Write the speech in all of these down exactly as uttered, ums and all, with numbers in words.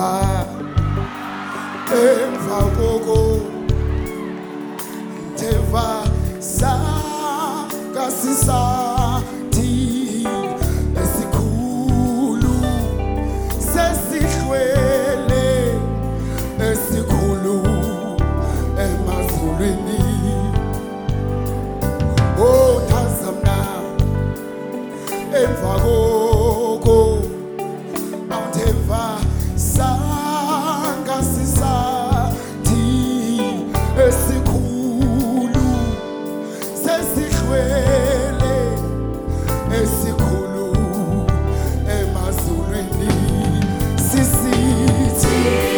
emva emva koko Teva sa kasisati esikhulu sesihlwele esikhulu emazulwini oh tazamna emva koko awuthemva sa kasisati esikhulu sesihlwele esikhulu emazulwini sisithi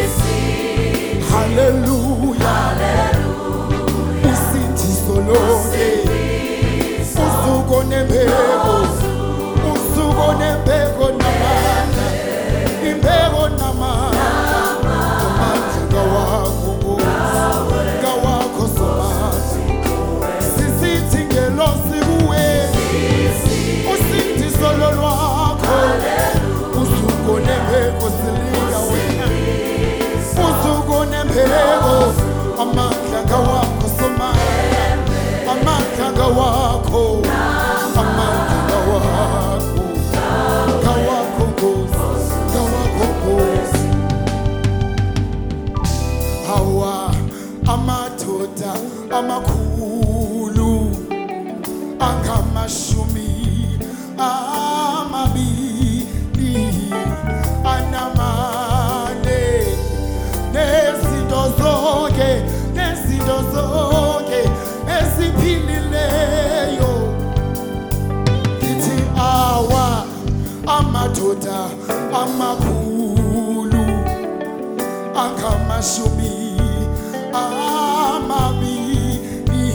hallelujah usindiso lonke usuku nembeko usuku nembeko namandla imbeko namandla amandla kawakho kawakho somathi sisithi ngelosi kuwe usindiso lolwakho usuku nembeko silinga wena usuku nembeko amandla kawakho somathi amandla kawakho amandla kawakho kawakho Nkosi kawakho Nkosi hawa amadoda amakhulu angamashumi amabili anamane nezinto zonke nezinto zonke esiphilileyo lithi awa amadoda amakhulu angamashumi amabili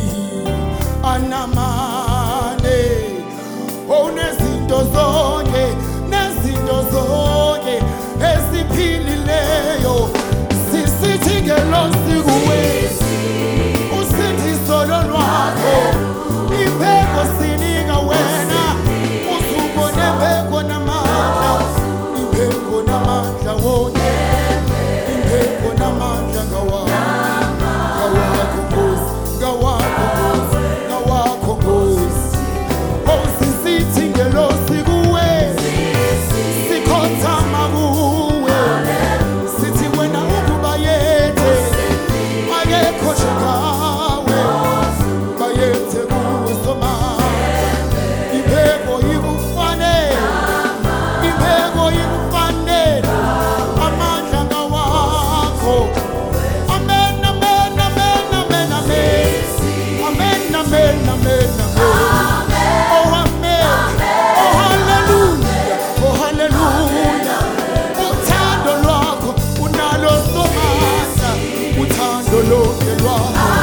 anamane oh nezinto zonke nezinto zonke esiphilileyo sisithi ngelosi kuwe usindiso lolwakho imbeko sinika wena usuku nembeko namandla imbeko namandla wona imbeko namandla ngawakho ngawakho Nkosi ngawakho Nkosi ngawakho Nkosi oh sisithi ngelosi kuwe sikhothama kuwe sithi wena ukubayethe akekho njengawe bayethe kuwe somandla imbeko ikufanele imbeko ikufanele amandla ngawakho amen amen amen amen amen amen amen amen oh amen oh hallelujah oh hallelujah uthando lwakho unalo somandla uthando lonke lwakho